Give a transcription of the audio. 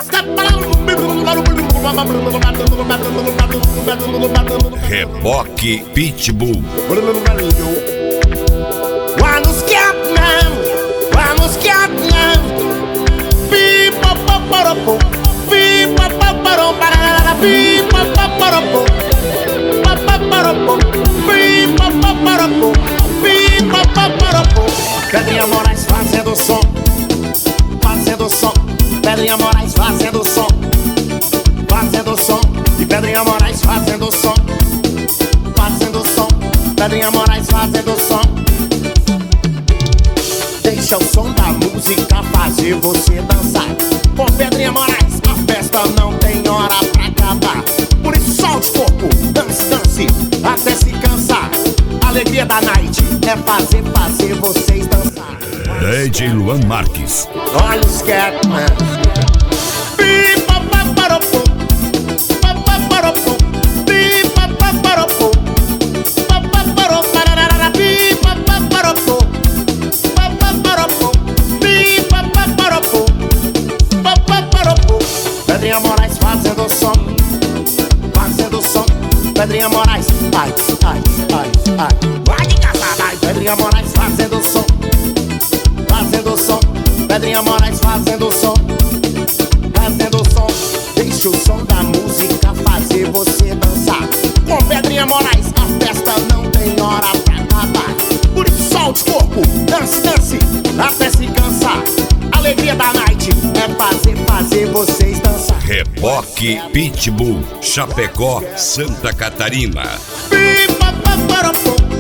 Reboque Pitbull. Vamos Catman, vamos Catman. Pipa paparapo, pipa paparapo, pipa paparapo, paparapo, pipa paparapo, pipa paparapo. Pedrinha Moraes fazendo som, fazendo som. Pedrinha Moraes fazendo som, fazendo som. E Pedrinha Moraes fazendo som, fazendo som. Pedrinha Moraes fazendo som. Deixa o som da música fazer você dançar. Com Pedrinha Moraes, a festa não tem hora pra acabar. Por isso solte o corpo, dance, dance, até se cansar. A alegria da night é fazer vocês dançar. DJ Luan Marques. Olha os Catman. Pipa paparopo, paparopo, pipa paparopo, paparopo, pipa paparopo, paparopo, pipa paparopo, paparopo. Pedrinha Moraes fazendo som, fazendo som. Pedrinha Moraes, ai, ai, ai, ai. Vai de casa, vai. Pedrinha Moraes fazendo som, fazendo som. Pedrinha Moraes fazendo som, fazendo som. Deixa o som da música fazer você dançar. Com Pedrinha Moraes, a festa não tem hora pra acabar. Por isso solte o corpo, dance, dance, até se cansar. A alegria da night é fazer vocês dançar. Reboque Pitbull, Chapecó, Santa Catarina. Pipa, paparopo,